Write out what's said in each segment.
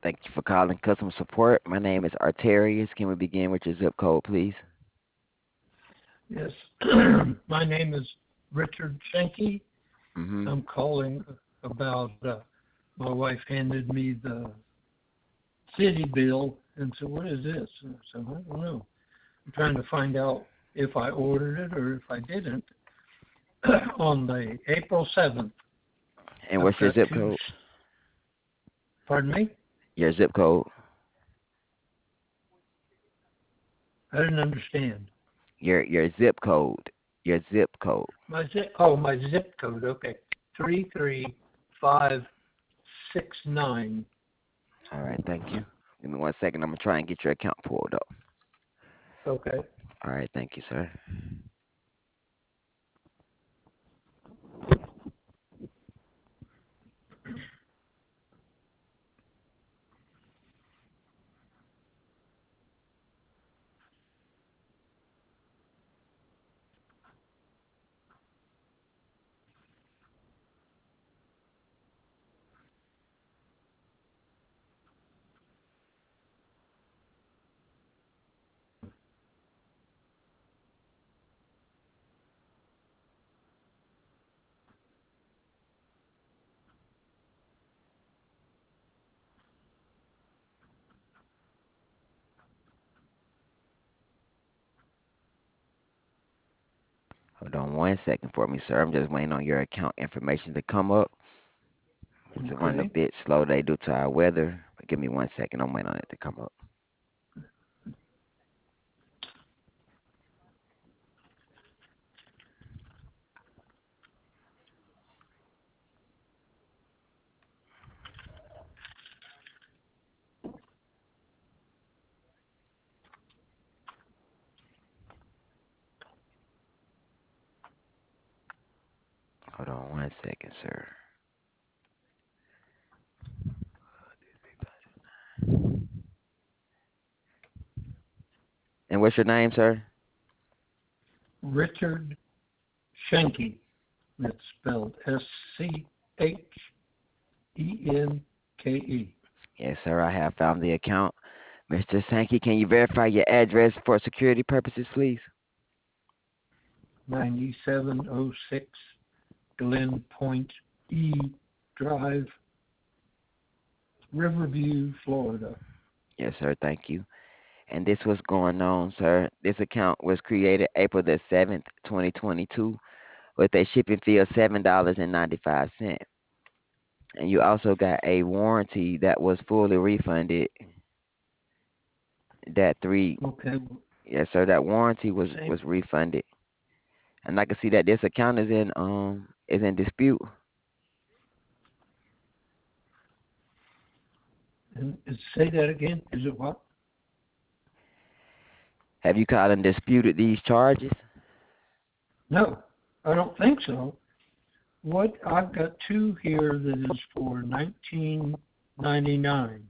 Thank you for calling customer support. My name is Arterius. Can we begin with your zip code, please? Yes. My name is Richard Schenke. Mm-hmm. I'm calling about my wife handed me the city bill and said, "What is this?" And I said, "I don't know." I'm trying to find out if I ordered it or if I didn't. On the April 7th, And I've what's your got zip two, code? pardon me? Your zip code. I didn't understand. Your zip code. Your zip code. My zip code, okay. 33569. All right, thank you. Give me 1 second. I'm gonna try and get your account pulled up. Okay. All right, thank you, sir. Hold on 1 second for me, sir. I'm just waiting on your account information to come up. It's running a Okay. bit slow today due to our weather, but give me 1 second. I'm waiting on it to come up. Hold on 1 second, sir. And what's your name, sir? Richard Schenke. That's spelled Schenke. Yes, sir. I have found the account. Mr. Sankey, can you verify your address for security purposes, please? 9706 Glen Point E Drive, Riverview, Florida. Yes, sir. Thank you. And this was going on, sir. This account was created April the 7th, 2022, with a shipping fee of $7.95. And you also got a warranty that was fully refunded. That three, Okay. yes, sir. That warranty was Same. was refunded. And I can see that this account is in dispute. And say that again. Is it what? Have you called and disputed these charges? No, I don't think so. What I've got two here that is for 1999.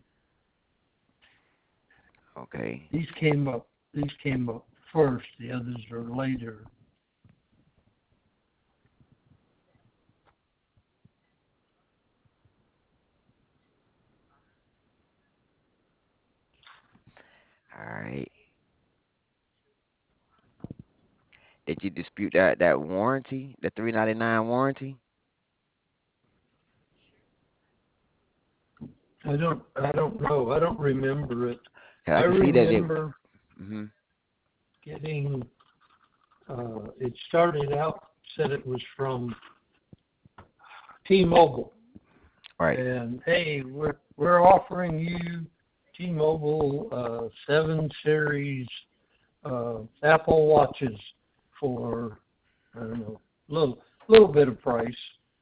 Okay. These came up. These came up first. The others are later. All right. Did you dispute that warranty, the 399 warranty? I don't know. I don't remember it. 'Cause I I can see that it. remember Hmm. getting. It started out said it was from T-Mobile, Right. and hey, we're offering you T-Mobile 7 Series Apple Watches for I don't know little bit of price.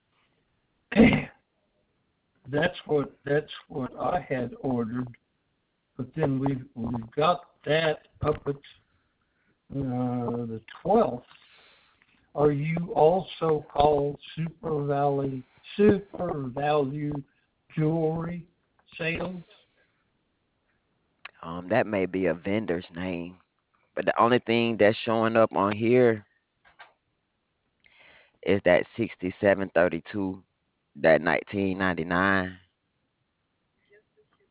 That's what I had ordered, but then we've got that up at the 12th. Are you also called Super Value Jewelry Sales? That may be a vendor's name, but the only thing that's showing up on here is that 6732, that 1999.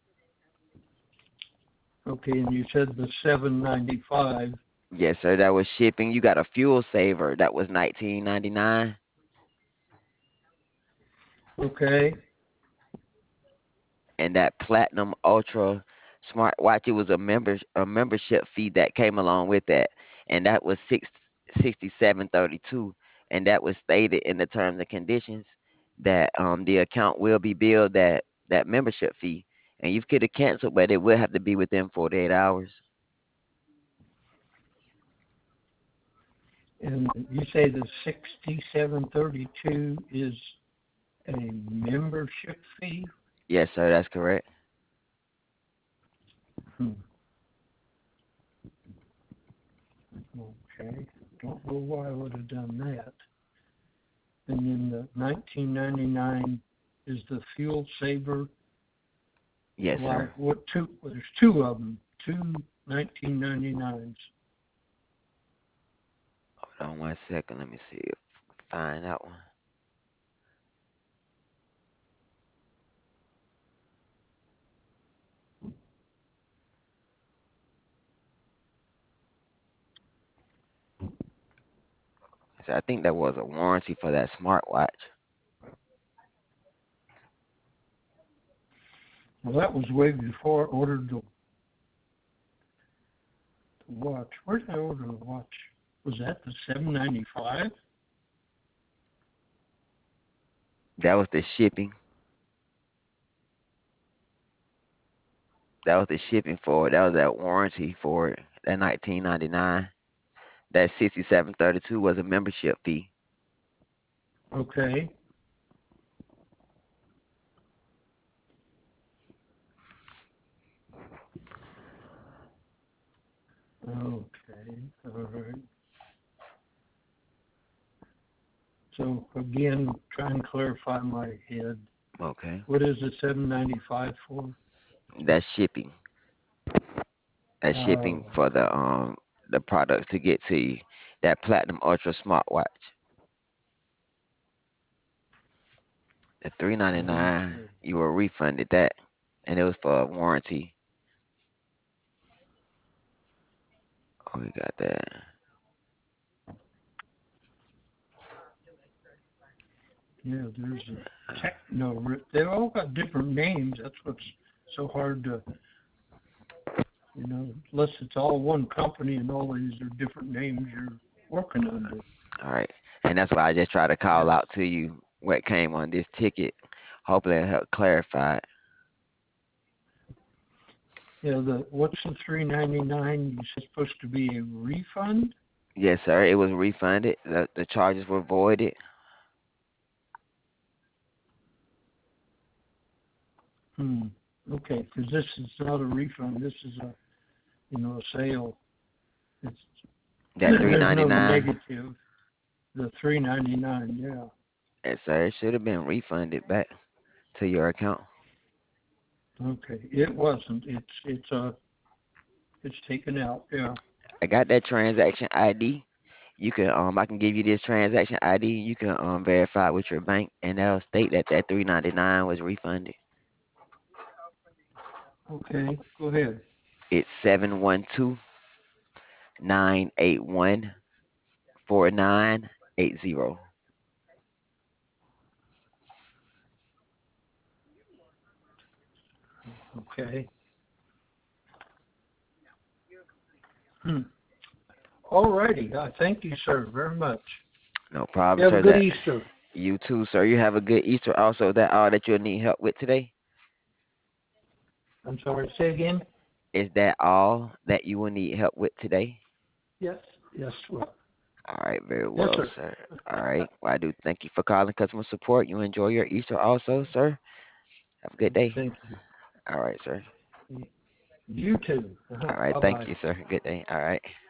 Okay, and you said the 795. Yes, sir. That was shipping. You got a fuel saver. That was 19.99. Okay, And that Platinum Ultra smartwatch, it was a membership fee that came along with that, and that was 67.32, and that was stated in the terms and conditions that the account will be billed that membership fee, and you could have canceled, but it will have to be within 48 hours. and you say the 6732 is a membership fee? Yes, sir, that's correct. Hmm. Okay, don't know why I would have done that. And then the 1999 is the fuel saver. Yes, Well, sir. what two? Well, there's two of them. Two 1999s. Hold on 1 second. Let me see if find that one. So I think that was a warranty for that smartwatch. Well, that was way before I ordered the watch. Where did I order the watch? Was that the 795? That was the shipping. That was the shipping for it. That was that warranty for it. That 19.99. That 67.32 was a membership fee. Okay. Okay. All right. So again, try and clarify my head. Okay. What is the 795 for? That's shipping. That's shipping Oh, for the products to get to you. That Platinum Ultra smartwatch. The 3.99 okay. you were refunded that, and it was for a warranty. Oh, we got that. Yeah, there's a techno. They all got different names. That's what's so hard to, unless it's all one company and all these are different names you're working under. All right. And that's why I just try to call Yeah. out to you what came on this ticket. Hopefully it'll help clarify it. Yeah, what's the 399? You said supposed to be a refund? Yes, sir. It was refunded. The charges were voided. Hmm. Okay, because this is not a refund. This is a sale. It's That there's no 3.99. negative. The 399. Yeah. Yes, sir. It should have been refunded back to your account. Okay. It wasn't. It's taken out. Yeah. I got that transaction ID. You can I can give you this transaction ID. You can verify with your bank, and that'll state that that 3.99 was refunded. Okay. Go ahead. It's 712-981-4980. Okay. Hmm. All righty. I thank you, sir, very much. No problem, You have a sir. good That Easter. you too, sir. You have a good Easter. Also, that all that you'll need help with today. I'm sorry. Say again. Is that all that you will need help with today? Yes. Yes. Well. All right, very Yes, well, sir. sir. All right. Well, I do thank you for calling customer support. You enjoy your Easter also, sir. Have a good day. Thank you. All right, sir. You too. All right. Bye Thank bye. you, sir. Good day. All right.